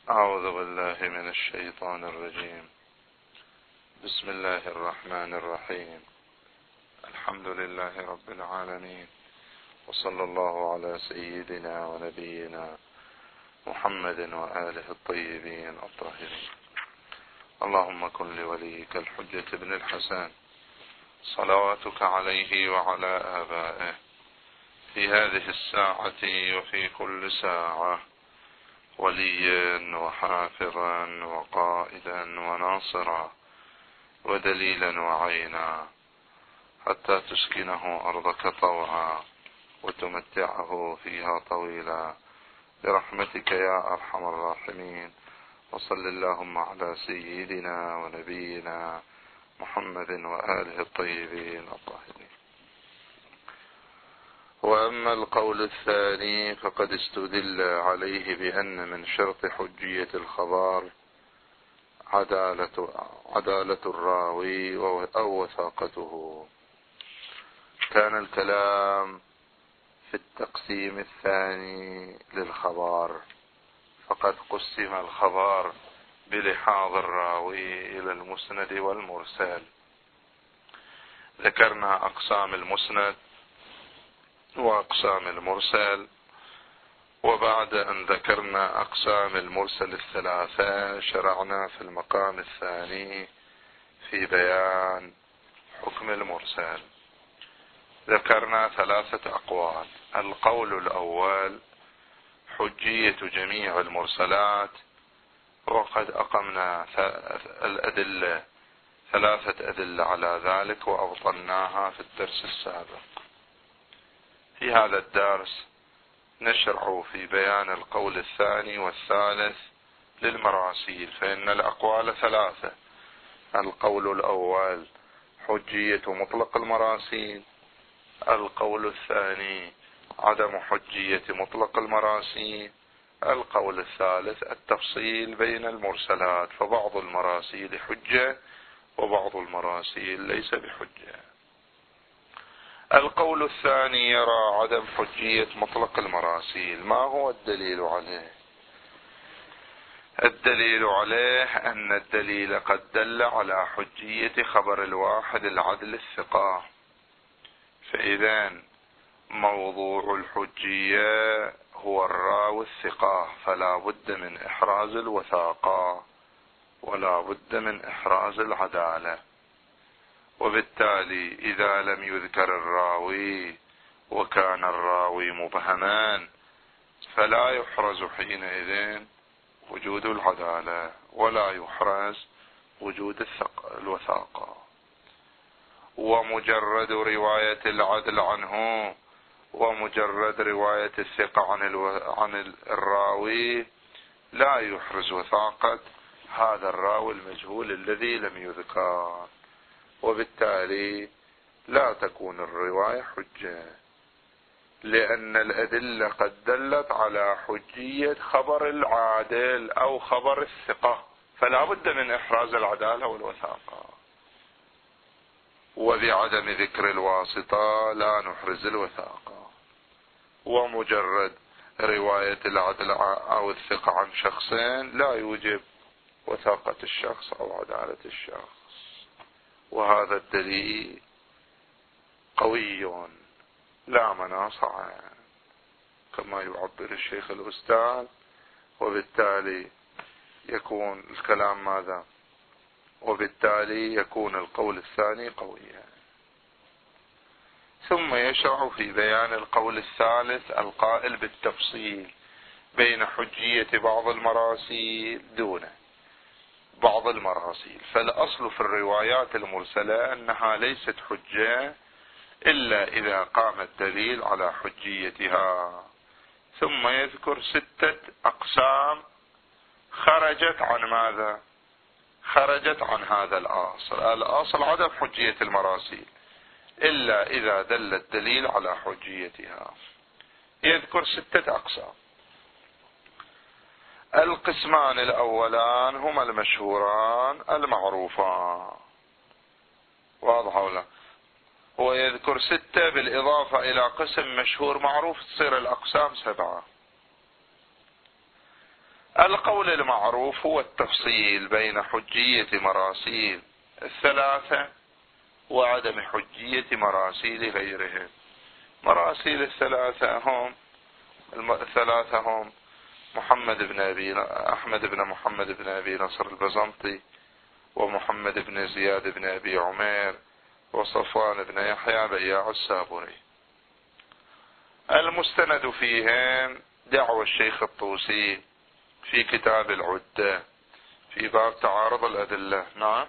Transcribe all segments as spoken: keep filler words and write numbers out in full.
أعوذ بالله من الشيطان الرجيم. بسم الله الرحمن الرحيم. الحمد لله رب العالمين، وصلى الله على سيدنا ونبينا محمد وآله الطيبين الطاهرين. اللهم كن لوليك الحجة ابن الحسن صلواتك عليه وعلى آبائه في هذه الساعة وفي كل ساعة وليا وحافظا وقائدا وناصرا ودليلا وعينا، حتى تسكنه أرضك طوعا وتمتعه فيها طويلا برحمتك يا أرحم الراحمين. وصل اللهم على سيدنا ونبينا محمد وآله الطيبين الطاهرين. وأما القول الثاني فقد استدل عليه بأن من شرط حجية الخبر عدالة, عدالة الراوي أو وثاقته. كان الكلام في التقسيم الثاني للخبر، فقد قسم الخبر بلحاظ الراوي إلى المسند والمرسل. ذكرنا أقسام المسند وأقسام المرسل، وبعد أن ذكرنا أقسام المرسل الثلاثة شرعنا في المقام الثاني في بيان حكم المرسل. ذكرنا ثلاثة أقوال. القول الأول حجية جميع المرسلات، وقد أقمنا الأدلة ثلاثة أدلة على ذلك وأبطلناها في الدرس السابق. في هذا الدرس نشرع في بيان القول الثاني والثالث للمراسيل، فإن الأقوال ثلاثة. القول الأول حجية مطلق المراسيل، القول الثاني عدم حجية مطلق المراسيل، القول الثالث التفصيل بين المرسلات، فبعض المراسيل حجة وبعض المراسيل ليس بحجة. القول الثاني يرى عدم حجية مطلق المراسيل. ما هو الدليل عليه؟ الدليل عليه أن الدليل قد دل على حجية خبر الواحد العدل الثقة، فإذا موضوع الحجية هو الراوي الثقة، فلا بد من إحراز الوثاقة ولا بد من إحراز العدالة. وبالتالي إذا لم يذكر الراوي وكان الراوي مبهما فلا يحرز حينئذ وجود العدالة ولا يحرز وجود الوثاقة. ومجرد رواية العدل عنه ومجرد رواية الثقة عن, الو... عن الراوي لا يحرز وثاقة هذا الراوي المجهول الذي لم يذكر، وبالتالي لا تكون الرواية حجة، لأن الأدلة قد دلت على حجية خبر العادل أو خبر الثقة، فلا بد من إحراز العدالة والوثاقة. وبعدم ذكر الواسطة لا نحرز الوثاقة. ومجرد رواية العدل أو الثقة عن شخصين لا يوجب وثاقة الشخص أو عدالة الشخص. وهذا الدليل قوي لا مناص عنه كما يعبر الشيخ الأستاذ، وبالتالي يكون الكلام ماذا؟ وبالتالي يكون القول الثاني قويا. ثم يشرع في بيان القول الثالث القائل بالتفصيل بين حجية بعض المراسيل دون بعض المراسيل. فالأصل في الروايات المرسلة أنها ليست حجة إلا إذا قام الدليل على حجيتها. ثم يذكر ستة أقسام خرجت عن ماذا؟ خرجت عن هذا الأصل. الأصل عدم حجية المراسيل إلا إذا دل الدليل على حجيتها. يذكر ستة أقسام. القسمان الأولان هما المشهوران المعروفان، واضح ولا؟ هو يذكر ستة بالإضافة إلى قسم مشهور معروف، تصير الأقسام سبعة. القول المعروف هو التفصيل بين حجية مراسيل الثلاثة وعدم حجية مراسيل غيرهم. مراسيل الثلاثة هم الثلاثة هم محمد بن أبي أحمد بن محمد بن أبي نصر البزنطي، ومحمد بن زياد بن أبي عمير، وصفوان بن يحيى بياع السابوري. المستند فيهم دعوى الشيخ الطوسي في كتاب العدة في باب تعارض الأدلة. نعم،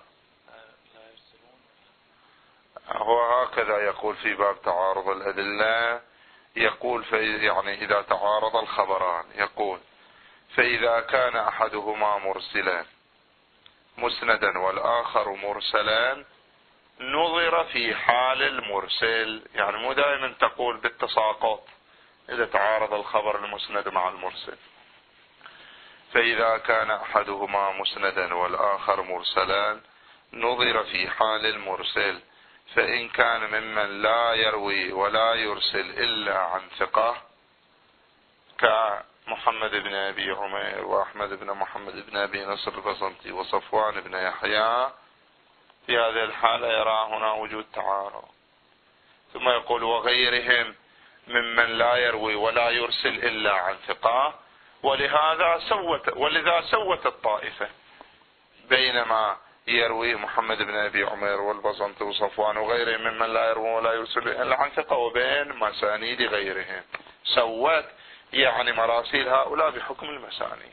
هو هكذا يقول في باب تعارض الأدلة، يقول في يعني إذا تعارض الخبران، يقول فإذا كان أحدهما مرسلا مسندا والآخر مرسلا نظر في حال المرسل. يعني مو دائما تقول بالتساقط إذا تعارض الخبر المسند مع المرسل. فإذا كان أحدهما مسندا والآخر مرسلا نظر في حال المرسل، فإن كان ممن لا يروي ولا يرسل إلا عن ثقة كمحمد بن أبي عمير وأحمد بن محمد بن أبي نصر البزنطي وصفوان بن يحيى، في هذه الحالة يرى هنا وجود تعارض. ثم يقول وغيرهم ممن لا يروي ولا يرسل إلا عن ثقة، ولهذا سوت ولذا سوت الطائفة بينما يروي محمد بن أبي عمير والبزنطي وصفوان وغيرهم ممن لا يروي ولا يرسل إلا عن ثقة، وبين مسانيد غيرهم. سوت يعني مراسيل هؤلاء بحكم المسانيد.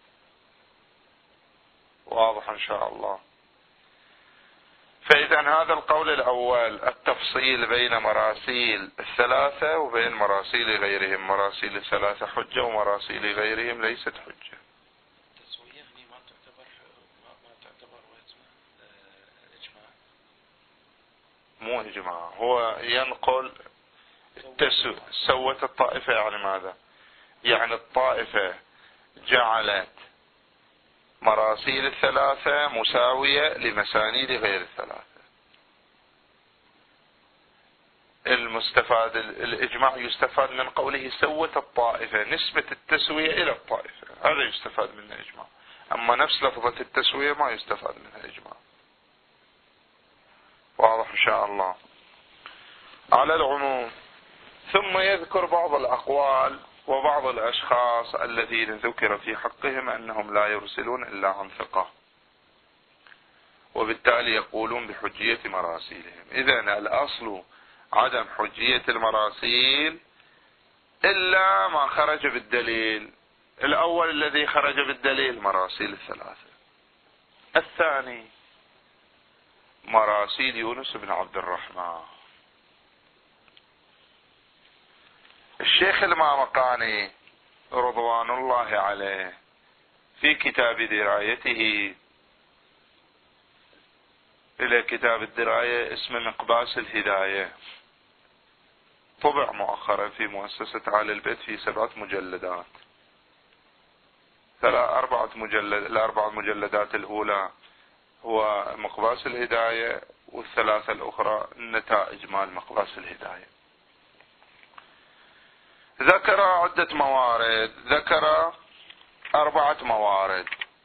واضح إن شاء الله. فإذا هذا القول الأول التفصيل بين مراسيل الثلاثة وبين مراسيل غيرهم. مراسيل الثلاثة حجة ومراسيل غيرهم ليست حجة. التسوية هنا ما تعتبر ما, ما تعتبر إجماع. مو إجماع، هو ينقل التسو... سوت الطائفة. يعني ماذا؟ يعني الطائفة جعلت مراسيل الثلاثة مساوية لمسانيد غير الثلاثة. المستفاد الإجماع يستفاد من قوله سوت الطائفة، نسبة التسوية إلى الطائفة، هذا يستفاد منه إجماع. أما نفس لفظة التسوية ما يستفاد منها إجماع. واضح إن شاء الله. على العموم ثم يذكر بعض الأقوال وبعض الأشخاص الذين ذكر في حقهم أنهم لا يرسلون إلا عن ثقة، وبالتالي يقولون بحجية مراسيلهم. إذن الأصل عدم حجية المراسيل إلا ما خرج بالدليل. الأول الذي خرج بالدليل مراسيل الثلاثة. الثاني مراسيل يونس بن عبد الرحمن. الشيخ المامقاني رضوان الله عليه في كتاب درايته إلى كتاب الدراية اسمه مقباس الهداية، طبع مؤخرا في مؤسسة آل البيت في سبعة مجلدات. ثلاث أربعة مجلد الأربع مجلدات الأولى هو مقباس الهداية، والثلاثة الأخرى نتائج مال مقباس الهداية. ذكر عدة موارد، ذكر أربعة موارد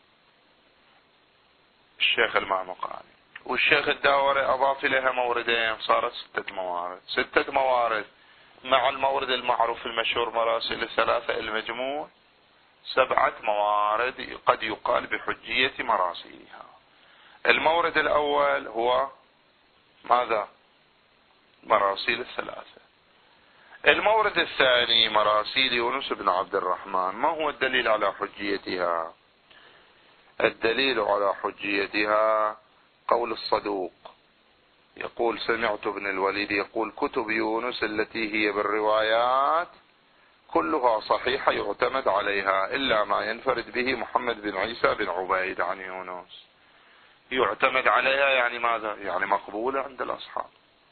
الشيخ المامقاني، والشيخ الداوري أضاف لها موردين، صارت ستة موارد. ستة موارد مع المورد المعروف المشهور مراسيل الثلاثة، المجموع سبعة موارد قد يقال بحجية مراسيلها. المورد الأول هو ماذا؟ مراسيل الثلاثة. المورد الثاني مراسيل يونس بن عبد الرحمن. ما هو الدليل على حجيتها؟ الدليل على حجيتها قول الصدوق، يقول سمعت ابن الوليد يقول كتب يونس التي هي بالروايات كلها صحيحة يعتمد عليها إلا ما ينفرد به محمد بن عيسى بن عبيد عن يونس. يعتمد عليها يعني ماذا؟ يعني مقبولة عند الأصحاب.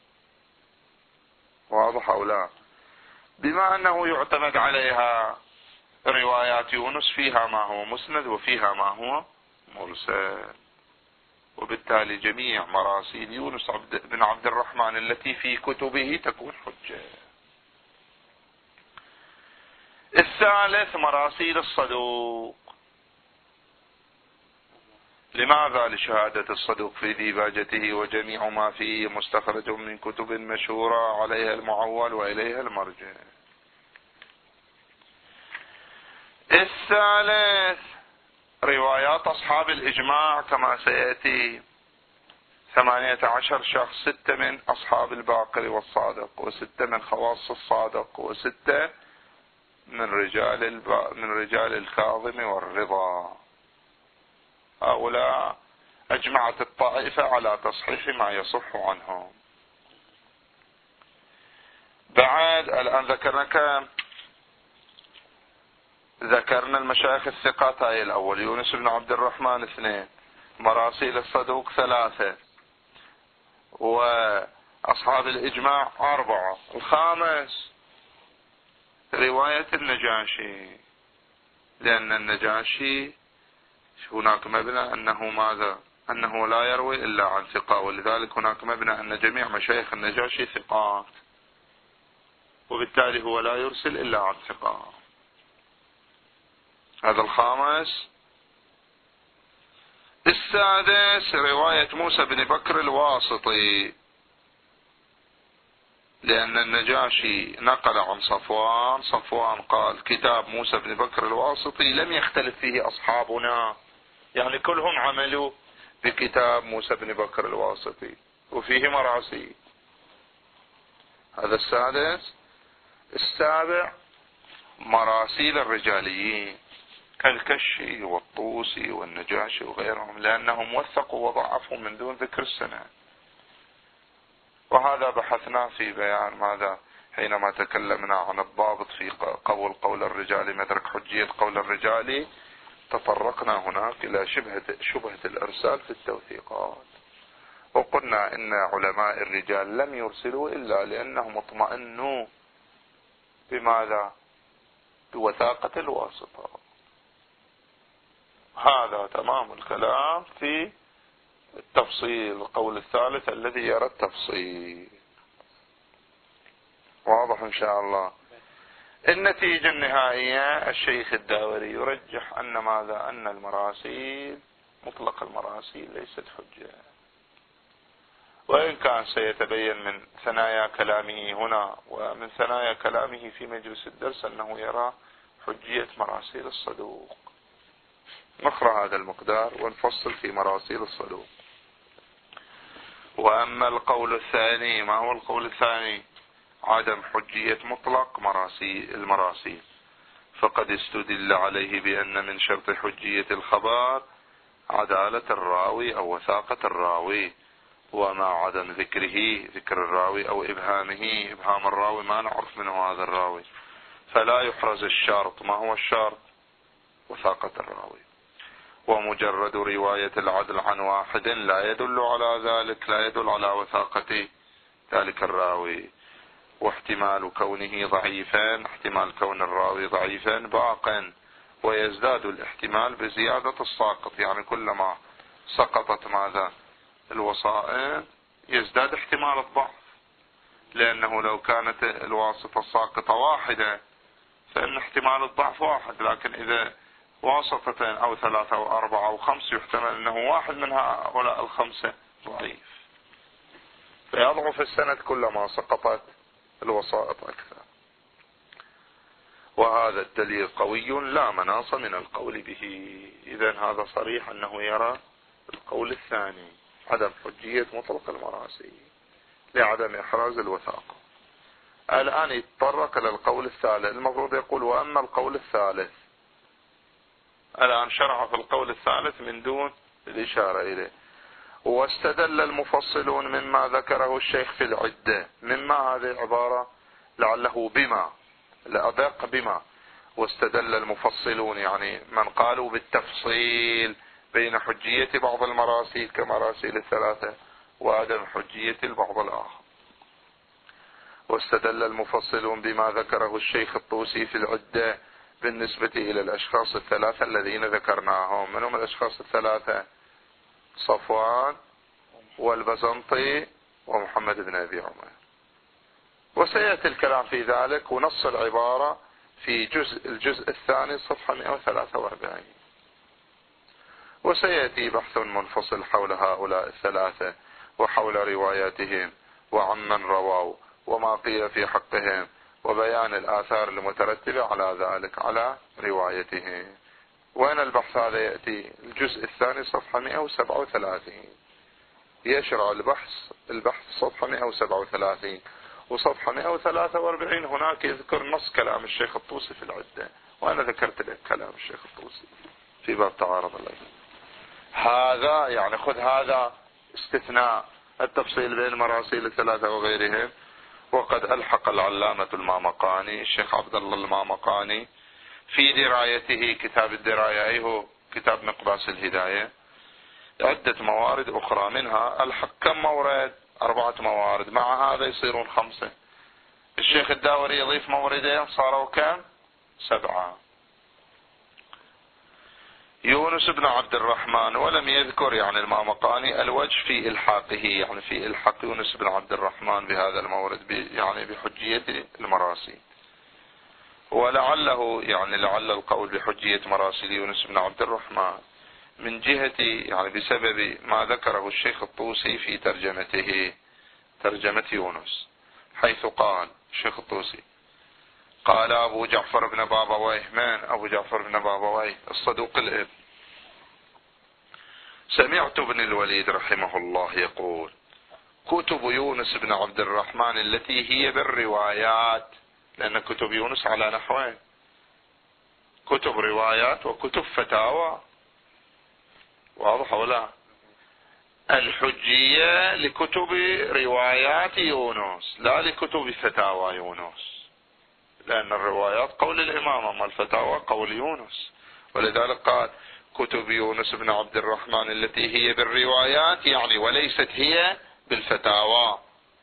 واضح أو لا؟ بما أنه يعتمد عليها روايات يونس فيها ما هو مسند وفيها ما هو مرسل، وبالتالي جميع مراسيل يونس بن عبد الرحمن التي في كتبه تكون حجة. الثالث مراسيل الصدوق. لماذا؟ لشهادة الصدوق في ديباجته وجميع ما فيه مستخرج من كتب مشهورة عليها المعول وإليها المرجع. الثالث روايات أصحاب الإجماع كما سيأتي، ثمانية عشر شخص، ستة من أصحاب الباقر والصادق، وستة من خواص الصادق، وستة من رجال الب... من رجال الكاظم والرضا. هؤلاء أجمعت الطائفة على تصحيح ما يصح عنهم. بعد الآن ذكرنا كم؟ ذكرنا المشايخ الثقات هاي الأول، يونس بن عبد الرحمن اثنين، مراسيل الصدوق ثلاثة، وأصحاب الإجماع أربعة. الخامس رواية النجاشي، لأن النجاشي هناك مبنى أنه ماذا؟ أنه لا يروي إلا عن ثقة، ولذلك هناك مبنى أن جميع مشايخ النجاشي ثقات، وبالتالي هو لا يرسل إلا عن ثقة. هذا الخامس. السادس رواية موسى بن بكر الواسطي، لأن النجاشي نقل عن صفوان، صفوان قال كتاب موسى بن بكر الواسطي لم يختلف فيه أصحابنا، يعني كلهم عملوا بكتاب موسى بن بكر الواسطي وفيه مراسيل. هذا السادس. السابع مراسيل الرجاليين كالكشي والطوسي والنجاشي وغيرهم، لأنهم وثقوا وضعفوا من دون ذكر السنة، وهذا بحثنا في بيان ماذا حينما تكلمنا عن الضابط في قول قول الرجال مدرك حجية قول الرجال، تطرقنا هناك إلى شبهة شبهة الإرسال في التوثيقات، وقلنا إن علماء الرجال لم يرسلوا إلا لأنهم اطمأنوا بماذا؟ بوثاقة الواسطة. هذا تمام الكلام في التفصيل، القول الثالث الذي يرى التفصيل. واضح إن شاء الله. النتيجة النهائية الشيخ الداوري يرجح أن ماذا؟ أن المراسيل مطلق المراسيل ليست حجة، وإن كان سيتبين من ثنايا كلامه هنا ومن ثنايا كلامه في مجلس الدرس أنه يرى حجية مراسيل الصدوق. نقرأ هذا المقدار ونفصل في مراسيل الصدوق. وأما القول الثاني، ما هو القول الثاني؟ عدم حجية مطلق مراسيل المراسيل، فقد استدل عليه بأن من شرط حجية الخبر عدالة الراوي أو وثاقة الراوي، وما عدم ذكره ذكر الراوي أو إبهامه إبهام الراوي ما نعرف منه هذا الراوي، فلا يحرز الشرط. ما هو الشرط؟ وثاقة الراوي. ومجرد رواية العدل عن واحد لا يدل على ذلك، لا يدل على وثاقة ذلك الراوي. واحتمال كونه ضعيفا، احتمال كون الراوي ضعيفا باق، ويزداد الاحتمال بزيادة الساقط، يعني كلما سقطت ماذا؟ الوسائط يزداد احتمال الضعف، لأنه لو كانت الواسطة الساقطة واحدة فإن احتمال الضعف واحد، لكن إذا واسطتين أو ثلاثة أو أربعة أو خمسة يحتمل أنه واحد من هؤلاء الخمسة ضعيف، فيضعف السند كلما سقطت الوسائط أكثر. وهذا الدليل قوي لا مناص من القول به. إذن هذا صريح أنه يرى القول الثاني عدم حجية مطلق المراسيل لعدم إحراز الوثاقة. الآن يتطرق إلى القول الثالث، المفروض يقول وأما القول الثالث. الآن شرع في القول الثالث من دون الإشارة إليه. واستدل المفصلون مما ذكره الشيخ في العدة، مما هذه عبارة لعله بما، لأدق بما. واستدل المفصلون يعني من قالوا بالتفصيل بين حجية بعض المراسيل كمراسيل الثلاثة وعدم حجية البعض الآخر. واستدل المفصلون بما ذكره الشيخ الطوسي في العدة بالنسبة إلى الأشخاص الثلاثة الذين ذكرناهم. من هم الأشخاص الثلاثة؟ صفوان والبزنطي ومحمد بن أبي عمر. وسيأتي الكلام في ذلك ونص العبارة في جزء الجزء الثاني صفحة مئة وثلاثة وأربعين. وسيأتي بحث منفصل حول هؤلاء الثلاثة وحول رواياتهم وعمن رووا وما قيل في حقهم وبيان الآثار المترتبة على ذلك على روايتهم. وين البحث هذا يأتي؟ الجزء الثاني صفحة مئة وسبعة وثلاثين، يشرع البحث البحث صفحة مئة وسبعة وثلاثين وصفحة مئة وثلاثة وأربعين. هناك يذكر نص كلام الشيخ الطوسي في العدة، وأنا ذكرت لك كلام الشيخ الطوسي في باب تعارض الأدلة. هذا يعني خذ هذا استثناء التفصيل بين المراسيل الثلاثة وغيرهم. وقد ألحق العلامة المامقاني الشيخ عبد الله المامقاني في درايته كتاب الدراية أي هو كتاب مقباس الهداية عدة موارد أخرى، منها ألحق كم مورد؟ أربعة موارد، مع هذا يصيرون خمسة. الشيخ الداوري يضيف موردين صاروا كم؟ سبعة. يونس بن عبد الرحمن ولم يذكر يعني المامقاني الوجه في إلحاقه، يعني في إلحاق يونس بن عبد الرحمن بهذا المورد يعني بحجية المراسيل. ولعله يعني لعل القول بحجية مراسيل يونس بن عبد الرحمن من جهة يعني بسبب ما ذكره الشيخ الطوسي في ترجمته ترجمة يونس، حيث قال الشيخ الطوسي قال أبو جعفر بن بابويه، من أبو جعفر بن بابويه؟ الصدوق الابن. سمعت ابن الوليد رحمه الله يقول كتب يونس بن عبد الرحمن التي هي بالروايات، لأن كتب يونس على نحوين، كتب روايات وكتب فتاوى، واضح ولا؟ الحجية لكتب روايات يونس لا لكتب فتاوى يونس، لأن الروايات قول الإمام أما الفتاوى قول يونس. ولذلك قال كتب يونس بن عبد الرحمن التي هي بالروايات، يعني وليست هي بالفتاوى،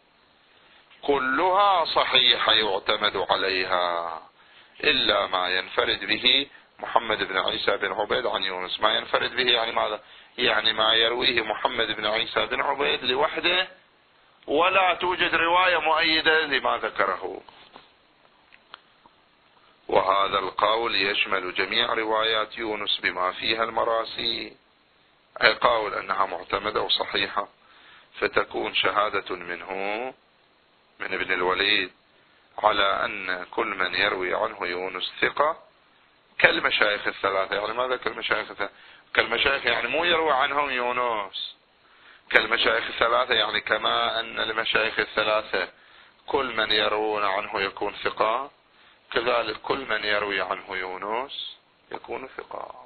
كلها صحيحة يعتمد عليها إلا ما ينفرد به محمد بن عيسى بن عبيد عن يونس. ما ينفرد به يعني ماذا؟ يعني ما يرويه محمد بن عيسى بن عبيد لوحده ولا توجد رواية مؤيدة لما ذكره. وهذا القول يشمل جميع روايات يونس بما فيها المراسيل، أي قول أنها معتمدة وصحيحة، فتكون شهادة منه من ابن الوليد على أن كل من يروي عنه يونس ثقة كالمشايخ الثلاثة. يعني ماذا كالمشايخ الثلاثة؟ كالمشايخ يعني مو يروي عنهم يونس، كالمشايخ الثلاثة يعني كما أن المشايخ الثلاثة كل من يروون عنه يكون ثقة، كذلك كل من يروي عنه يونس يكون ثقة.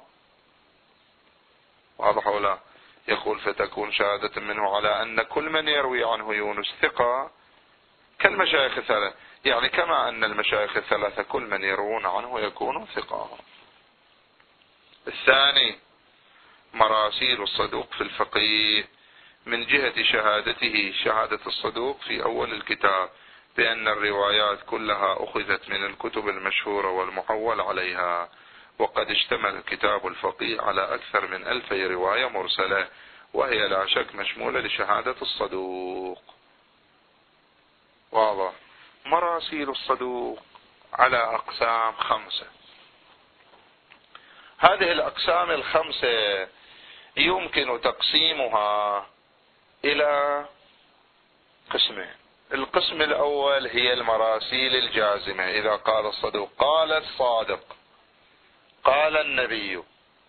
واضح ولا؟ يقول فتكون شهادة منه على أن كل من يروي عنه يونس ثقة كالمشايخ الثلاثة، يعني كما أن المشايخ الثلاثة كل من يروون عنه يكون ثقة. الثاني مراسيل الصدوق في الفقيه، من جهة شهادته شهادة الصدوق في أول الكتاب بأن الروايات كلها أخذت من الكتب المشهورة والمعول عليها، وقد اشتمل كتاب الفقيه على أكثر من ألفي رواية مرسلة، وهي لا شك مشمولة لشهادة الصدوق. واضح؟ مراسيل الصدوق على أقسام خمسة. هذه الأقسام الخمسة يمكن تقسيمها إلى قسمين. القسم الأول هي المراسيل الجازمة، إذا قال الصدوق قال الصادق قال النبي.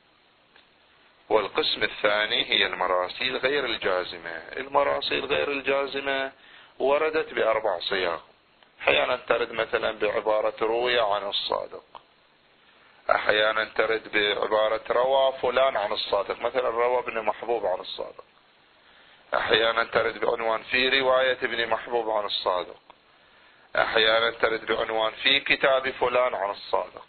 والقسم الثاني هي المراسيل غير الجازمة. المراسيل غير الجازمة وردت بأربع صيغ، أحيانا ترد مثلا بعبارة روي عن الصادق، أحيانا ترد بعبارة روى فلان عن الصادق، مثلا روى ابن محبوب عن الصادق، أحيانا ترد بعنوان في رواية ابن محبوب عن الصادق، أحيانا ترد بعنوان في كتاب فلان عن الصادق.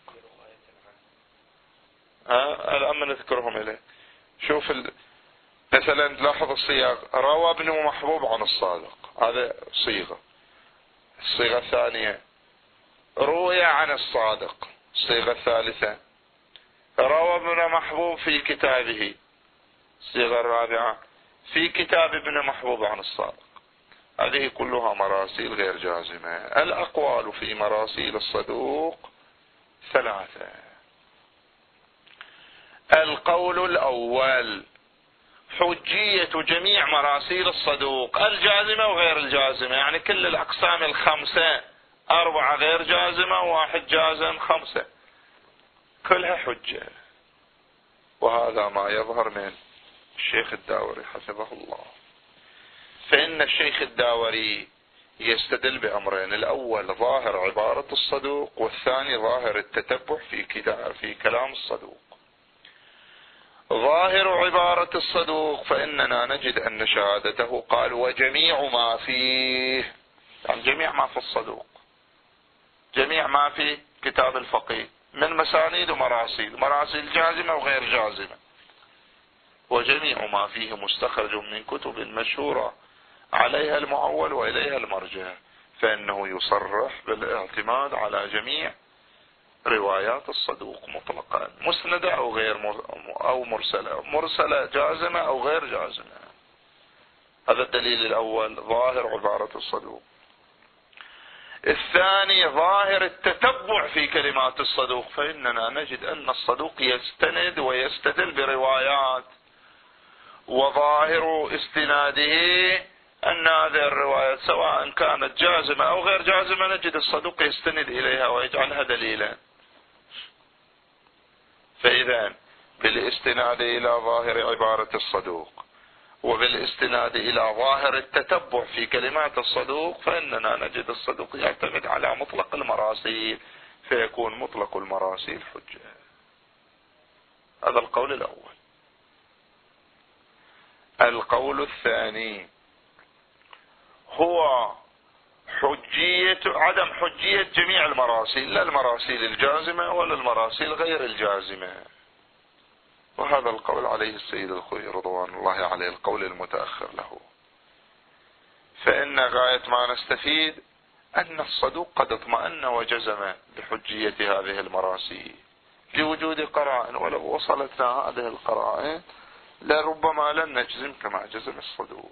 أه؟ الآن نذكرهم إليه. شوف ال... مثلا لاحظ الصيغ، روى ابن محبوب عن الصادق، هذا صيغة. الصيغة الثانية روي عن الصادق. الصيغة الثالثة روى ابن محبوب في كتابه. الصيغة الرابعة في كتاب ابن محبوب عن الصادق. هذه كلها مراسيل غير جازمة. الأقوال في مراسيل الصدوق ثلاثة. القول الأول حجية جميع مراسيل الصدوق الجازمة وغير الجازمة، يعني كل الأقسام الخمسة، أربعة غير جازمة وواحد جازم، خمسة كلها حجة. وهذا ما يظهر من الشيخ الداوري حفظه الله. فإن الشيخ الداوري يستدل بأمرين: الأول ظاهر عبارة الصدوق، والثاني ظاهر التتبع في في كلام الصدوق. ظاهر عبارة الصدوق فإننا نجد أن شهادته قال وجميع ما فيه، يعني جميع ما في الصدوق، جميع ما في كتاب الفقيه من مسانيد ومراسيل، مراسيل جازمة وغير جازمة، وجميع ما فيه مستخرج من كتب مشهورة عليها المعول وإليها المرجع، فإنه يصرح بالاعتماد على جميع روايات الصدوق مطلقا، مسندة أو غير أو مرسلة، مرسلة جازمة أو غير جازمة. هذا الدليل الأول، ظاهر عبارة الصدوق. الثاني ظاهر التتبع في كلمات الصدوق، فإننا نجد أن الصدوق يستند ويستدل بروايات، وظاهر استناده أن هذه الروايات سواء كانت جازمة أو غير جازمة نجد الصدوق يستند إليها ويجعلها دليلا. فإذا بالاستناد إلى ظاهر عبارة الصدوق وبالاستناد إلى ظاهر التتبع في كلمات الصدوق فإننا نجد الصدوق يعتمد على مطلق المراسيل، فيكون مطلق المراسيل حجة. هذا القول الأول. القول الثاني هو حجية عدم حجية جميع المراسيل، لا المراسيل الجازمة ولا المراسيل غير الجازمة. وهذا القول عليه السيد الخوئي رضوان الله عليه، القول المتأخر له. فإن غاية ما نستفيد أن الصدوق قد اطمأن وجزم بحجية هذه المراسيل لوجود قرائن، ولو وصلتنا هذه القرائن لربما لن نجزم كما جزم الصدوق.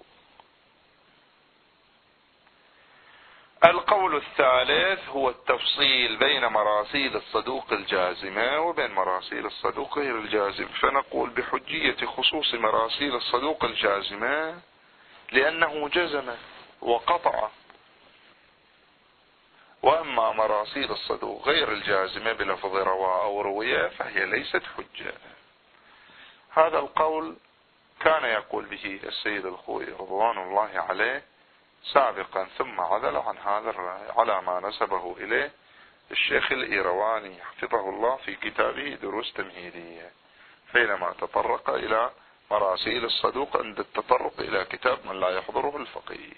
القول الثالث هو التفصيل بين مراسيل الصدوق الجازمة وبين مراسيل الصدوق غير الجازم، فنقول بحجية خصوص مراسيل الصدوق الجازمة لأنه جزم وقطع، وأما مراسيل الصدوق غير الجازمة بلفظ روى أو روية فهي ليست حجة. هذا القول كان يقول به السيد الخوئي رضوان الله عليه سابقا، ثم عدل عن هذا الرأي على ما نسبه إليه الشيخ الإيرواني حفظه الله في كتابه دروس تمهيدية، حينما تطرق إلى مراسيل الصدوق عند التطرق إلى كتاب من لا يحضره الفقيه.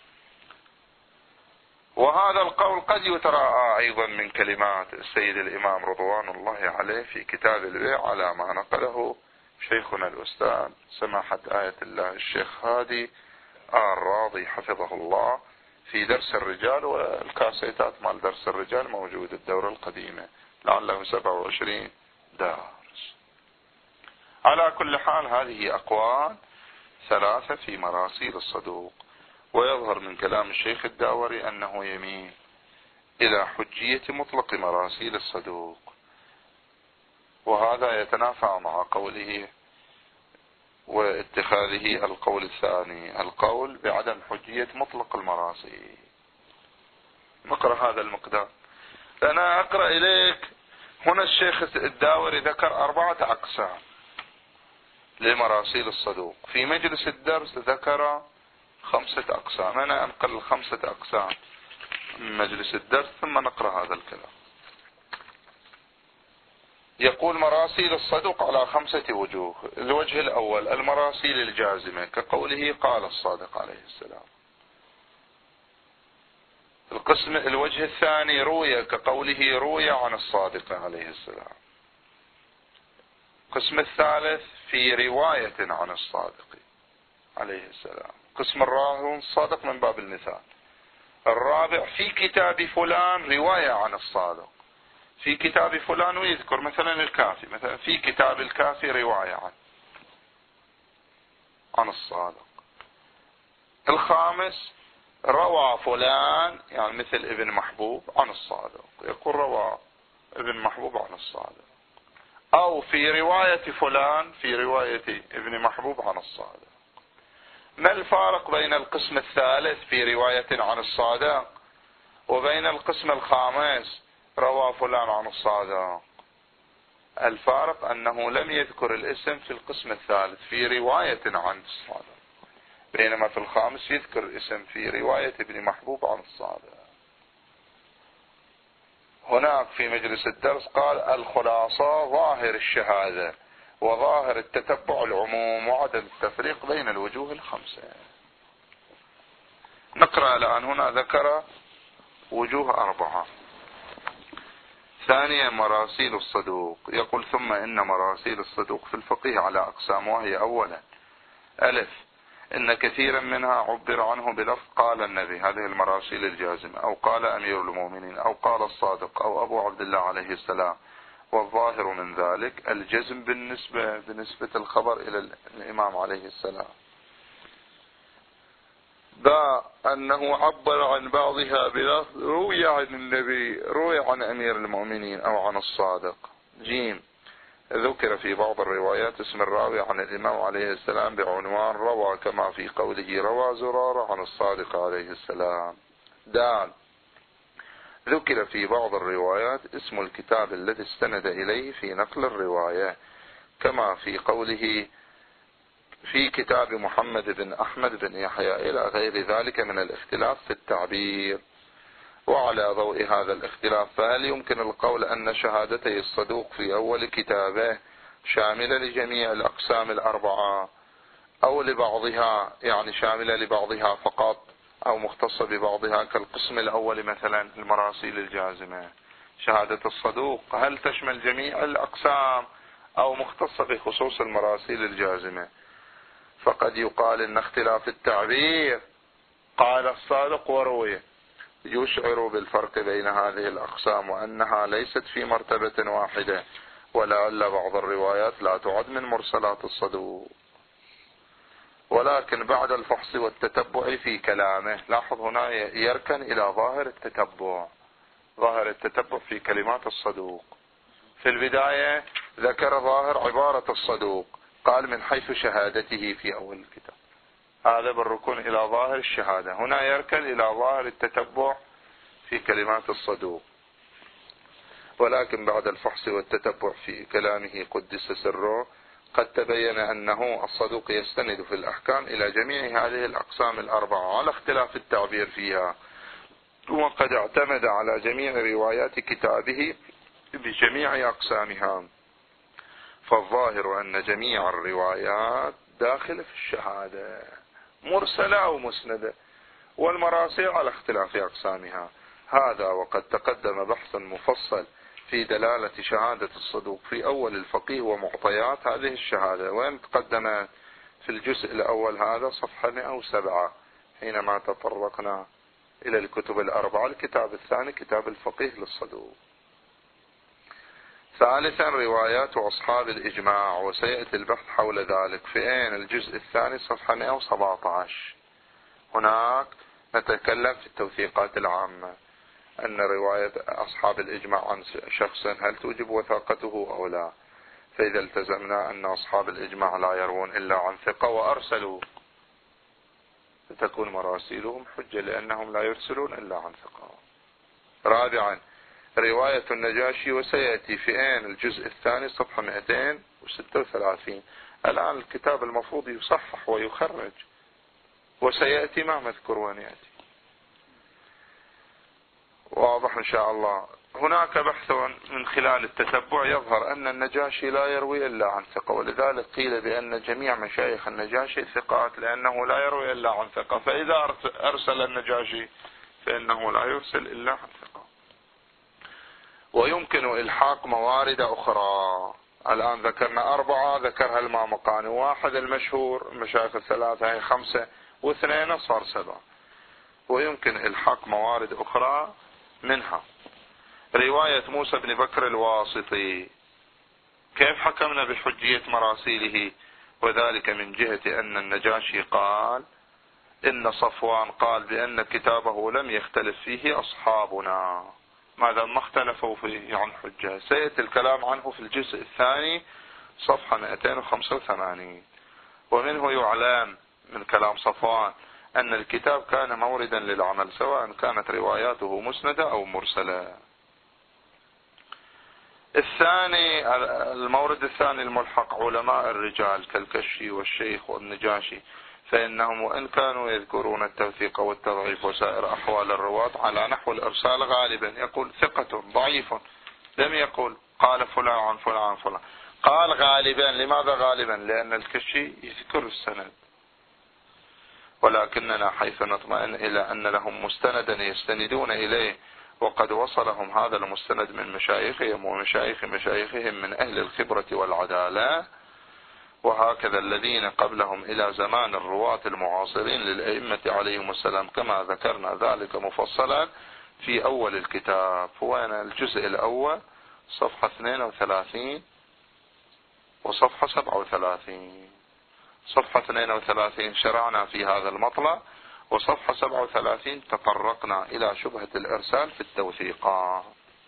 وهذا القول قد يتراءى أيضا من كلمات السيد الإمام رضوان الله عليه في كتاب البيع على ما نقله شيخنا الأستاذ سماحة آية الله الشيخ هادي الراضي حفظه الله في درس الرجال، والكاسيتات مال درس الرجال موجود الدورة القديمة لعله سبعة وعشرين درس. على كل حال هذه أقوال ثلاثة في مراسيل الصدوق، ويظهر من كلام الشيخ الداوري أنه يميل إلى حجية مطلق مراسيل الصدوق، وهذا يتنافى مع قوله واتخاذه القول الثاني، القول بعدم حجية مطلق المراسيل. نقرأ هذا المقدار. أنا أقرأ إليك هنا الشيخ الداوري ذكر أربعة أقسام لمراسيل الصدوق، في مجلس الدرس ذكر خمسة أقسام. أنا أنقل خمسة أقسام من مجلس الدرس ثم نقرأ هذا الكلام. يقول مراسيل الصدوق على خمسة وجوه. الوجه الأول المراسيل الجازمة كقوله قال الصادق عليه السلام. القسم الوجه الثاني روي كقوله روي عن الصادق عليه السلام. القسم الثالث في رواية عن الصادق عليه السلام. القسم الرابع الصادق من باب المثال. الرابع في كتاب فلان رواية عن الصادق، في كتاب فلان ويذكر مثلا الكافي، مثلا في كتاب الكافي رواية عن عن الصادق. الخامس روى فلان يعني مثل ابن محبوب عن الصادق، يقول روى ابن محبوب عن الصادق. أو في رواية فلان في رواية ابن محبوب عن الصادق. ما الفارق بين القسم الثالث في رواية عن الصادق وبين القسم الخامس روى فلان عن الصادق؟ الفارق أنه لم يذكر الاسم في القسم الثالث في رواية عن الصادق، بينما في الخامس يذكر الاسم في رواية ابن محبوب عن الصادق. هناك في مجلس الدرس قال الخلاصة ظاهر الشهادة وظاهر التتبع العموم وعدم التفريق بين الوجوه الخمسة. نقرأ الآن. هنا ذكر وجوه أربعة. ثانيا مراسيل الصدوق. يقول ثم إن مراسيل الصدوق في الفقه على أقسام، وهي أولا ألف إن كثيرا منها عبر عنه بلفظ قال النبي، هذه المراسيل الجازمة، أو قال أمير المؤمنين، أو قال الصادق، أو أبو عبد الله عليه السلام، والظاهر من ذلك الجزم بالنسبة بنسبة الخبر إلى الإمام عليه السلام. باء أنه عبر عن بعضها بلفظ روي عن النبي، روي عن أمير المؤمنين أو عن الصادق. جيم ذكر في بعض الروايات اسم الراوي عن الإمام عليه السلام بعنوان روى، كما في قوله روى زرارة عن الصادق عليه السلام. دال ذكر في بعض الروايات اسم الكتاب الذي استند إليه في نقل الرواية، كما في قوله في كتاب محمد بن أحمد بن يحيى إلى غير ذلك من الاختلاف في التعبير. وعلى ضوء هذا الاختلاف فهل يمكن القول أن شهادتي الصدوق في أول كتابه شاملة لجميع الأقسام الأربعة أو لبعضها، يعني شاملة لبعضها فقط أو مختصة ببعضها، كالقسم الأول مثلا المراسيل الجازمة؟ شهادة الصدوق هل تشمل جميع الأقسام أو مختصة بخصوص المراسيل الجازمة؟ فقد يقال إن اختلاف التعبير قال الصادق وروي يشعر بالفرق بين هذه الأقسام وأنها ليست في مرتبة واحدة، ولعل بعض الروايات لا تعد من مرسلات الصدوق. ولكن بعد الفحص والتتبع في كلامه، لاحظ هنا يركن إلى ظاهر التتبع، ظاهر التتبع في كلمات الصدوق. في البداية ذكر ظاهر عبارة الصدوق، قال من حيث شهادته في أول الكتاب، هذا بالركون إلى ظاهر الشهادة. هنا يركن إلى ظاهر التتبع في كلمات الصدوق. ولكن بعد الفحص والتتبع في كلامه قدس سره قد تبين أنه الصدوق يستند في الأحكام إلى جميع هذه الأقسام الأربعة على اختلاف التعبير فيها، وقد اعتمد على جميع روايات كتابه بجميع أقسامها. فالظاهر أن جميع الروايات داخلة في الشهادة، مرسلة أو مسندة، والمراسيل على اختلاف أقسامها. هذا وقد تقدم بحث مفصل في دلالة شهادة الصدوق في أول الفقيه ومعطيات هذه الشهادة، وين تقدمت؟ في الجزء الأول هذا صفحة مئة وسبعة حينما تطرقنا إلى الكتب الأربعة. الكتاب الثاني كتاب الفقيه للصدوق. ثالثا روايات أصحاب الإجماع، وسيأتي البحث حول ذلك في أين الجزء الثاني صفحة مئة وسبعة عشر. هناك نتكلم في التوثيقات العامة، أن رواية أصحاب الإجماع عن شخص هل توجب وثاقته أو لا. فإذا التزمنا أن أصحاب الإجماع لا يروون إلا عن ثقة وأرسلوا، فتكون مراسيلهم حجة لأنهم لا يرسلون إلا عن ثقة. رابعا رواية النجاشي، وسيأتي في أين الجزء الثاني صفحة مئتين وستة وثلاثين. الآن الكتاب المفروض يصحح ويخرج، وسيأتي ما مذكور وين يأتي. واضح إن شاء الله. هناك بحث من خلال التتبع يظهر أن النجاشي لا يروي إلا عن ثقة، ولذلك قيل بأن جميع مشايخ النجاشي ثقات لأنه لا يروي إلا عن ثقة، فإذا أرسل النجاشي فإنه لا يرسل إلا عن ثقة. ويمكن إلحاق موارد أخرى. الآن ذكرنا أربعة، ذكرها المامقاني، واحد المشهور، المشايخ الثلاثة هي خمسة، واثنين صار سبعة. ويمكن إلحاق موارد أخرى، منها رواية موسى بن بكر الواسطي. كيف حكمنا بحجية مراسيله؟ وذلك من جهة أن النجاشي قال إن صفوان قال بأن كتابه لم يختلف فيه أصحابنا، ما دام ما اختلفوا فيه عن حجة. سيأتي الكلام عنه في الجزء الثاني صفحة مئتين وخمسة وثمانين. ومنه يعلم من كلام صفوان أن الكتاب كان موردا للعمل سواء كانت رواياته مسندة أو مرسلة. الثاني المورد الثاني الملحق علماء الرجال كالكشي والشيخ والنجاشي، فإنهم وإن كانوا يذكرون التوثيق والتضعيف وسائر أحوال الرواة على نحو الإرسال غالبا يقول ثقة ضعيف، لم يقل قال فلان عن فلان عن فلان، قال غالبا. لماذا غالبا؟ لأن الكشي يذكر السند، ولكننا حيث نطمئن إلى أن لهم مستندا يستندون إليه وقد وصلهم هذا المستند من مشايخهم ومشايخ مشايخهم من أهل الخبرة والعدالة، وهكذا الذين قبلهم إلى زمان الرواة المعاصرين للأئمة عليهم السلام، كما ذكرنا ذلك مفصلا في أول الكتاب. هو الجزء الأول صفحة اثنين وثلاثين وصفحة سبعة وثلاثين. صفحة اثنين وثلاثين شرعنا في هذا المطلع، وصفحة سبعة وثلاثين تطرقنا إلى شبهة الإرسال في التوثيقات.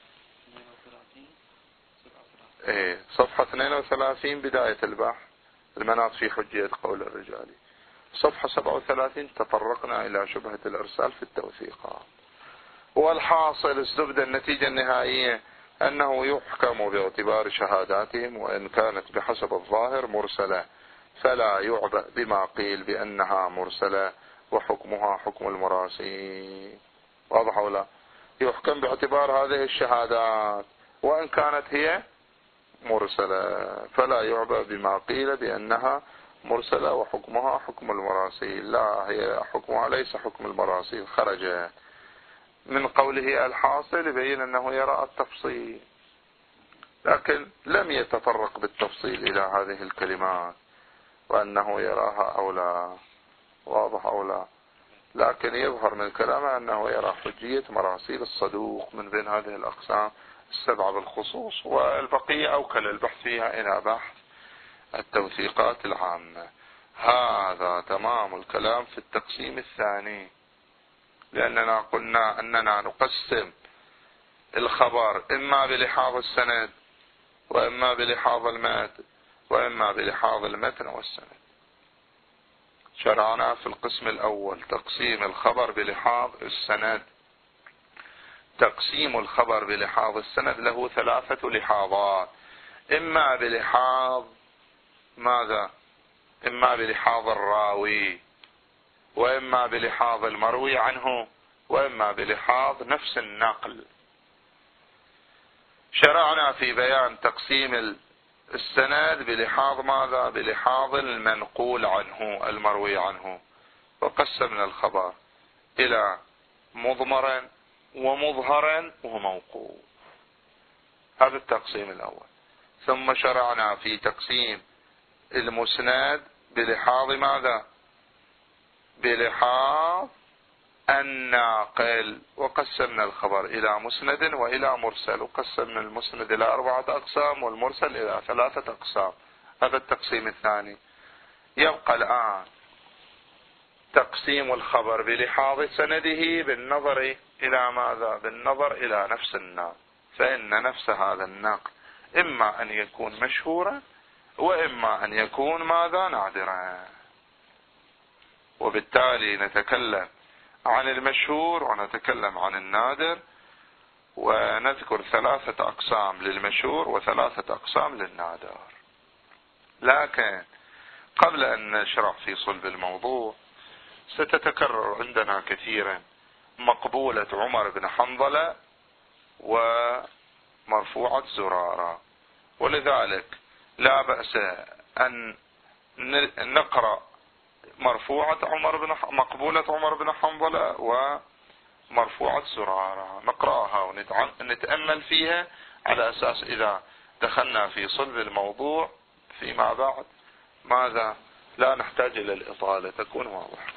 إيه صفحة اثنين وثلاثين بداية البحث المناط في حجية قول الرجال. صفحة سبعة وثلاثين تطرقنا إلى شبهة الإرسال في التوثيقات. والحاصل الزبدة النتيجة النهائية أنه يحكم باعتبار شهاداتهم وإن كانت بحسب الظاهر مرسلة، فلا يعبأ بما قيل بأنها مرسلة وحكمها حكم المراسيل. واضح ولا؟ يحكم باعتبار هذه الشهادات وإن كانت هي مرسلة، فلا يعبأ بما قيل بأنها مرسلة وحكمها حكم المراسيل. لا، هي حكمها ليس حكم المراسيل، خرجت من قوله الحاصل يبين أنه يرى التفصيل، لكن لم يتطرق بالتفصيل إلى هذه الكلمات وأنه يراها أو لا. واضح أو لا؟ لكن يظهر من كلامه أنه يرى حجية مراسيل الصدوق من بين هذه الأقسام السبعة بالخصوص، والبقية أوكل البحث فيها إلى بحث التوثيقات العامة. هذا تمام الكلام في التقسيم الثاني، لأننا قلنا أننا نقسم الخبر إما بلحاظ السند وإما بلحاظ المتن وإما بلحاظ المتن والسند. شرعنا في القسم الأول تقسيم الخبر بلحاظ السند. تقسيم الخبر بلحاظ السند له ثلاثة لحاظات، إما بلحاظ ماذا؟ إما بلحاظ الراوي، وإما بلحاظ المروي عنه، وإما بلحاظ نفس النقل. شرعنا في بيان تقسيم السند بلحاظ ماذا؟ بلحاظ المنقول عنه المروي عنه، وقسمنا الخبر إلى مضمرا ومظهرا وموقوف. هذا التقسيم الأول. ثم شرعنا في تقسيم المسند بلحاظ ماذا؟ بلحاظ الناقل، وقسمنا الخبر إلى مسند وإلى مرسل، وقسمنا المسند إلى أربعة أقسام والمرسل إلى ثلاثة أقسام. هذا التقسيم الثاني. يبقى الآن تقسيم الخبر بلحاظ سنده بالنظر إلى ماذا؟ بالنظر إلى نفس الناقل، فإن نفس هذا الناقل إما أن يكون مشهورا وإما أن يكون ماذا؟ نادرا. وبالتالي نتكلم عن المشهور ونتكلم عن النادر، ونذكر ثلاثة أقسام للمشهور وثلاثة أقسام للنادر. لكن قبل أن نشرح في صلب الموضوع، ستتكرر عندنا كثيرا مقبولة عمر بن حنظلة ومرفوعة زرارة، ولذلك لا بأس أن نقرأ مرفوعة عمر بن مقبولة عمر بن حنظلة ومرفوعة زرارة، نقرأها ونتأمل فيها على أساس إذا دخلنا في صلب الموضوع فيما بعد ماذا؟ لا نحتاج إلى الإطالة، تكون واضحة.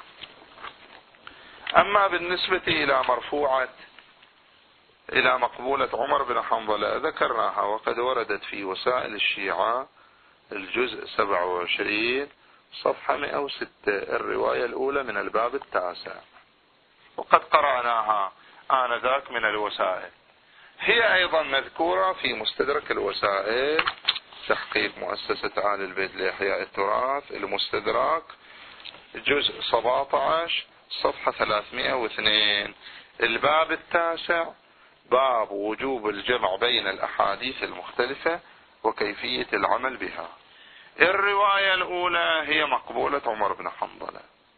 أما بالنسبة إلى مرفوعة إلى مقبولة عمر بن حنظلة ذكرناها، وقد وردت في وسائل الشيعة الجزء سبعة وعشرين صفحة مئة وستة الرواية الأولى من الباب التاسع، وقد قرأناها آنذاك من الوسائل. هي أيضا مذكورة في مستدرك الوسائل، تحقيق مؤسسة آل البيت لإحياء التراث، المستدرك جزء سبعة عشر صفحة ثلاثمائة واثنين، الباب التاسع، باب وجوب الجمع بين الأحاديث المختلفة وكيفية العمل بها. الرواية الأولى هي مقبولة عمر بن حنظلة،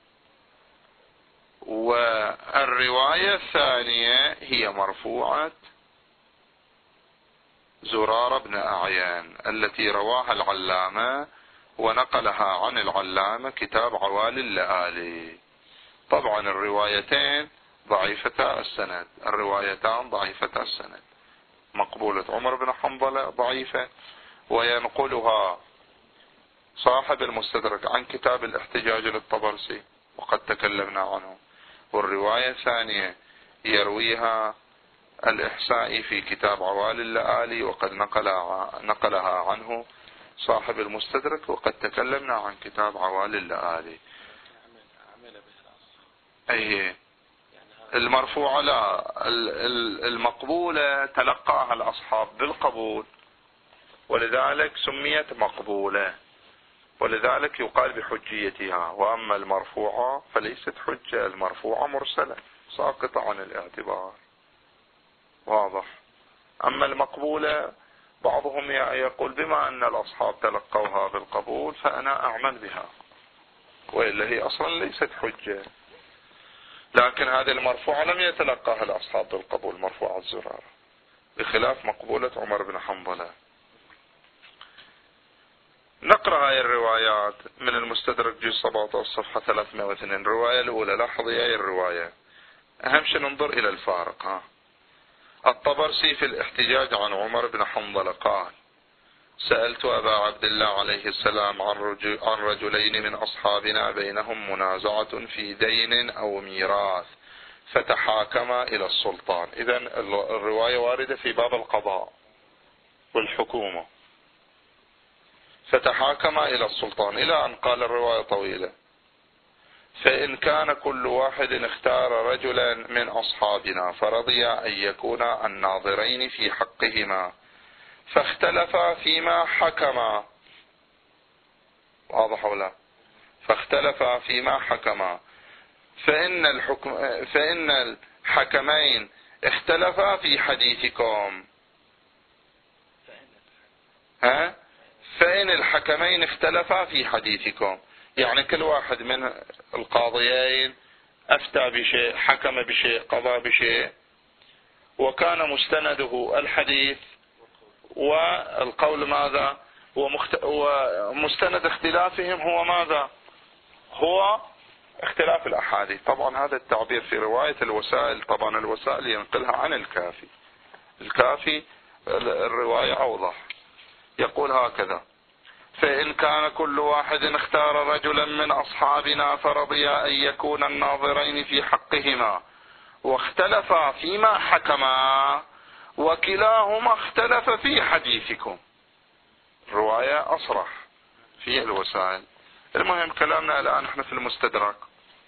والرواية الثانية هي مرفوعة زرارة بن أعيان التي رواها العلامة ونقلها عن العلامة كتاب عوالي اللآلي. طبعا الروايتين ضعيفتا السند، الروايتان ضعيفتا السند، مقبولة عمر بن حنظلة ضعيفة، وينقلها صاحب المستدرك عن كتاب الاحتجاج للطبرسي وقد تكلمنا عنه، والرواية الثانية يرويها الإحسائي في كتاب عوالي اللآلي وقد نقلها عنه صاحب المستدرك وقد تكلمنا عن كتاب عوالي اللآلي. أي المرفوعة لا، المقبولة تلقاها الأصحاب بالقبول ولذلك سميت مقبولة، ولذلك يقال بحجيتها. وأما المرفوعة فليست حجة، المرفوعة مرسلة ساقطة عن الاعتبار، واضح. أما المقبولة بعضهم يقول بما أن الأصحاب تلقوها بالقبول فأنا أعمل بها، وإلا هي أصلا ليست حجة. لكن هذه المرفوعة لم يتلقاها الأصحاب بالقبول، مرفوعة الزرارة، بخلاف مقبولة عمر بن حنظلة. نقرأ هاي الروايات من المستدرك جزء سبعة عشر صفحة ثلاثمائة واثنين. الرواية الأولى، لاحظي هاي الرواية، أهم شيء ننظر إلى الفارق. ها الطبرسي في الاحتجاج عن عمر بن حنظلة قال: سألت أبا عبد الله عليه السلام عن, رجل عن رجلين من أصحابنا بينهم منازعة في دين أو ميراث فتحاكما إلى السلطان. إذن الرواية واردة في باب القضاء والحكومة. فتحاكما إلى السلطان إلى أن قال الرواية طويلة: فإن كان كل واحد اختار رجلا من أصحابنا فرضي أن يكونا الناظرين في حقهما فاختلفا فيما حكما، واضح ولا؟ فاختلفا فيما حكما فإن الحكم فإن الحكمين اختلفا في حديثكم. ها؟ فإن الحكمين اختلفا في حديثكم، يعني كل واحد من القاضيين أفتى بشيء، حكم بشيء، قضى بشيء، وكان مستنده الحديث، والقول ماذا؟ ومخت... ومستند اختلافهم هو ماذا؟ هو اختلاف الأحاديث. طبعا هذا التعبير في رواية الوسائل، طبعا الوسائل ينقلها عن الكافي، الكافي الرواية أوضح، يقول هكذا: فإن كان كل واحد اختار رجلا من أصحابنا فرضي أن يكون الناظرين في حقهما واختلفا فيما حكما وكلاهما اختلف في حديثكم. رواية أصرح في الوسائل. المهم كلامنا الآن احنا في المستدرك.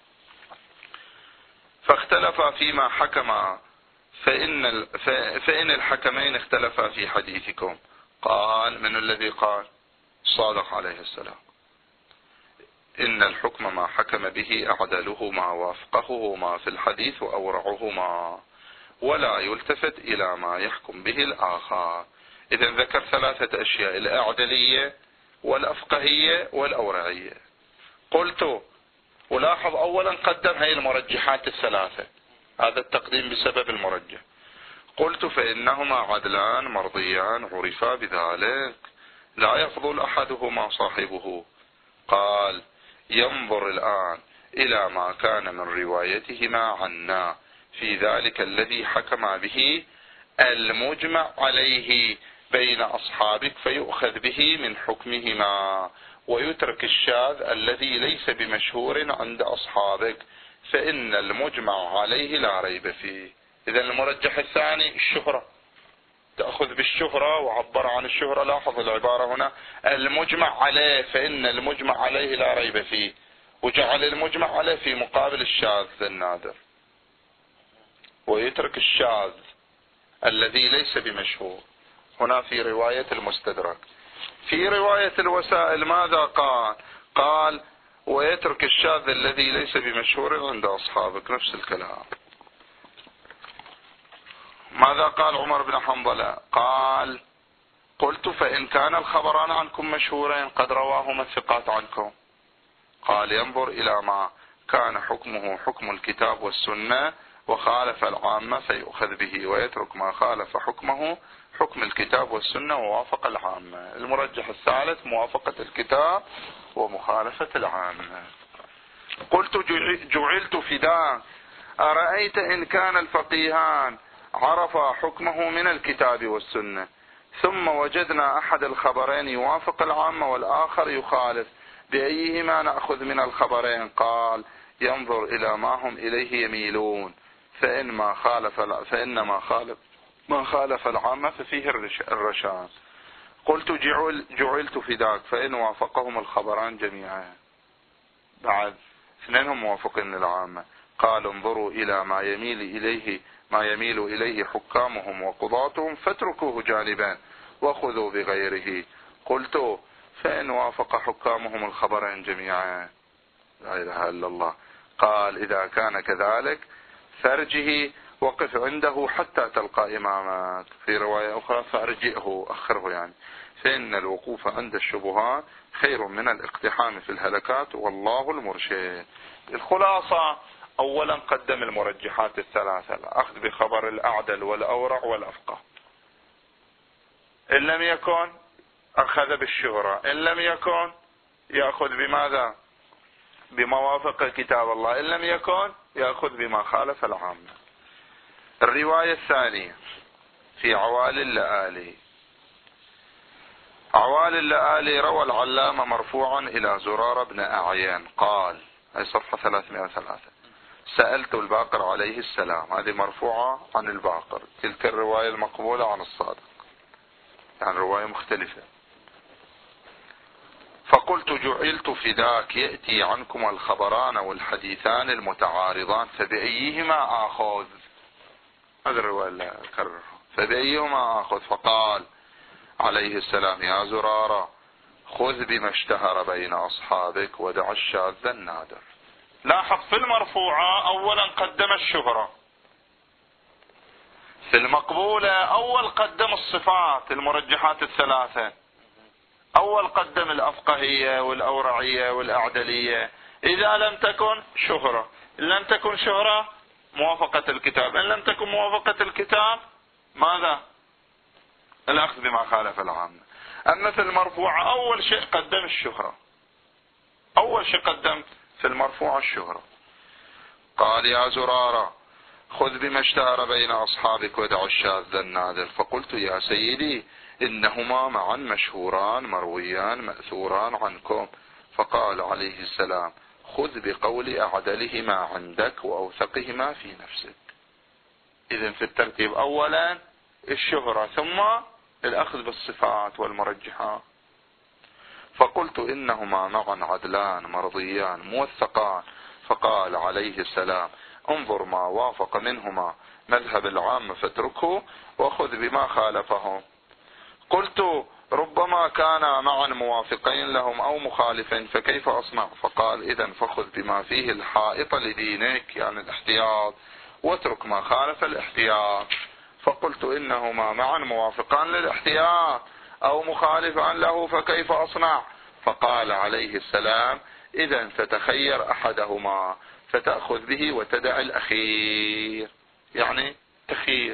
فاختلفا فيما حكما فإن, فإن الحكمين اختلفا في حديثكم. قال: من الذي قال؟ صادق عليه السلام: إن الحكم ما حكم به أعدلهما وافقههما في الحديث وأورعهما ولا يلتفت إلى ما يحكم به الآخر. إذا ذكر ثلاثة أشياء: الأعدلية والأفقهية والأورعية. قلت، ولاحظ أولا قدم هذه المرجحات الثلاثة، هذا التقديم بسبب المرجح. قلت: فإنهما عدلان مرضيان عرفا بذلك لا يفضل أحدهما صاحبه. قال: ينظر الآن إلى ما كان من روايتهما عنا في ذلك الذي حكم به المجمع عليه بين أصحابك فيؤخذ به من حكمهما ويترك الشاذ الذي ليس بمشهور عند أصحابك فإن المجمع عليه لا ريب فيه. إذا المرجح الثاني الشهرة، تأخذ بالشهرة وعبر عن الشهرة. لاحظ العبارة هنا: المجمع عليه، فإن المجمع عليه لا ريب فيه، وجعل المجمع عليه في مقابل الشاذ النادر ويترك الشاذ الذي ليس بمشهور. هنا في رواية المستدرك. في رواية الوسائل ماذا قال؟ قال ويترك الشاذ الذي ليس بمشهور عند أصحابك، نفس الكلام. ماذا قال عمر بن حنظلة؟ قال قلت فإن كان الخبران عنكم مشهورين قد رواهما الثقات عنكم، قال ينظر إلى ما كان حكمه حكم الكتاب والسنة وخالف العامة فيؤخذ به، ويترك ما خالف حكمه حكم الكتاب والسنة ووافق العامة. المرجح الثالث موافقة الكتاب ومخالفة العامة. قلت جعلت فداك أرأيت إن كان الفقيهان عرفا حكمه من الكتاب والسنة ثم وجدنا أحد الخبرين يوافق العامة والآخر يخالف، بأيهما نأخذ من الخبرين؟ قال ينظر إلى ما هم إليه يميلون، فإن ما خالف فإن ما خالف ما خالف العامة ففيه الرشاد. قلت جعل جعلت فداك فإن وافقهم الخبران جميعا، بعد اثنينهم موافقين للعامة، قال انظروا إلى ما يميل إليه ما يميل إليه حكامهم وقضاتهم فاتركوه جانبا وخذوا بغيره. قلت فإن وافق حكامهم الخبرين جميعا، لا إله إلا الله. قال إذا كان كذلك فارجه وقف عنده حتى تلقى إمامك. في رواية أخرى فارجئه أخره، يعني فإن الوقوف عند الشبهات خير من الاقتحام في الهلكات والله المرشد. الخلاصة أولا قدم المرجحات الثلاثة، الأخذ بخبر الأعدل والأورع والأفقه، إن لم يكن أخذ بالشهرة، إن لم يكن يأخذ بماذا؟ بما وافق كتاب الله، إن لم يكن يأخذ بما خالف العامة. الرواية الثانية في عوالي اللآلي. عوالي اللآلي روى العلامة مرفوعا إلى زرار بن أعيان قال، هي صفحة ثلاثمائة وثلاثة، سألت الباقر عليه السلام، هذه مرفوعة عن الباقر، تلك الرواية المقبولة عن الصادق، يعني رواية مختلفة. فقلت جعلت فداك يأتي عنكم الخبران والحديثان المتعارضان فبأيهما آخذ؟ هذا الرواية اللي أكررها، فبأيهما آخذ؟ فقال عليه السلام يا زرارة خذ بما اشتهر بين أصحابك ودع الشاذ النادر. لاحظ في المرفوعة أولا قدم الشهرة، في المقبولة أول قدم الصفات المرجحات الثلاثة، أول قدم الأفقهية والأورعية والأعدلية. إذا لم تكن شهرة، إن لم تكن شهرة موافقة الكتاب، إن لم تكن موافقة الكتاب ماذا؟ الأخذ بما خالف العامة. أما في المرفوعة أول شيء قدم الشهرة، أول شيء قدم في المرفوعة الشهرة. قال يا زرارة خذ بما اشتهر بين أصحابك ودع الشاذ النادر. فقلت يا سيدي إنهما معا مشهوران مرويان مأثوران عنكم. فقال عليه السلام خذ بقول أعدلهما عندك وأوثقهما في نفسك. إذن في الترتيب أولا الشهرة ثم الأخذ بالصفات والمرجحات. فقلت إنهما معا عدلان مرضيان موثقان. فقال عليه السلام انظر ما وافق منهما مذهب العام فاتركه وخذ بما خالفهم. قلت ربما كانا معا موافقين لهم أو مخالفين فكيف أصنع؟ فقال إذن فخذ بما فيه الحائط لدينك، يعني الاحتياط، واترك ما خالف الاحتياط. فقلت إنهما معا موافقان للاحتياط أو مخالفان له فكيف أصنع؟ فقال عليه السلام إذن تتخير أحدهما فتأخذ به وتدع الأخير، يعني تخير.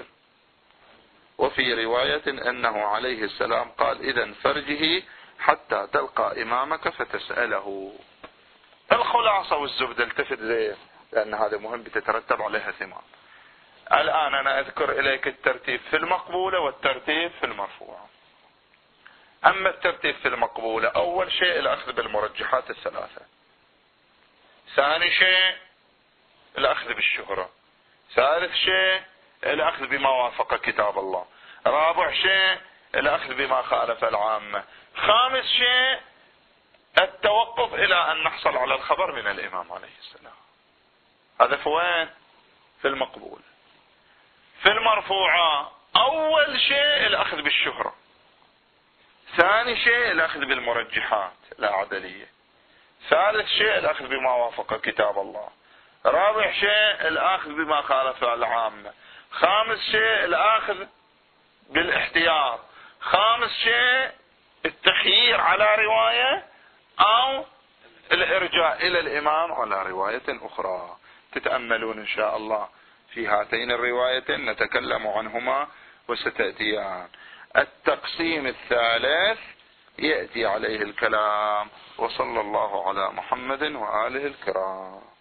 وفي رواية أنه عليه السلام قال إذن فرجه حتى تلقى إمامك فتسأله. الخلاصة والزبدة التفت زين، لأن هذا مهم بتترتب عليها ثمار. الآن أنا أذكر إليك الترتيب في المقبولة والترتيب في المرفوعة. أما الترتيب في المقبولة أول شيء الأخذ بالمرجحات الثلاثة، ثاني شيء الأخذ بالشهرة، ثالث شيء الأخذ بما وافق كتاب الله، رابع شيء الأخذ بما خالف العامة، خامس شيء التوقف إلى أن نحصل على الخبر من الإمام عليه السلام. هذا في وين؟ في المقبول. في المرفوعة أول شيء الأخذ بالشهرة، ثاني شيء الأخذ بالمرجحات العدلية، ثالث شيء الأخذ بما وافق كتاب الله، رابع شيء الأخذ بما خالف العامة، خامس شيء الأخذ بالاحتياط، خامس شيء التخيير على رواية أو الإرجاء إلى الإمام على رواية أخرى. تتأملون إن شاء الله في هاتين الروايتين نتكلم عنهما وستأتيان. التقسيم الثالث يأتي عليه الكلام. وصلى الله على محمد وآله الكرام.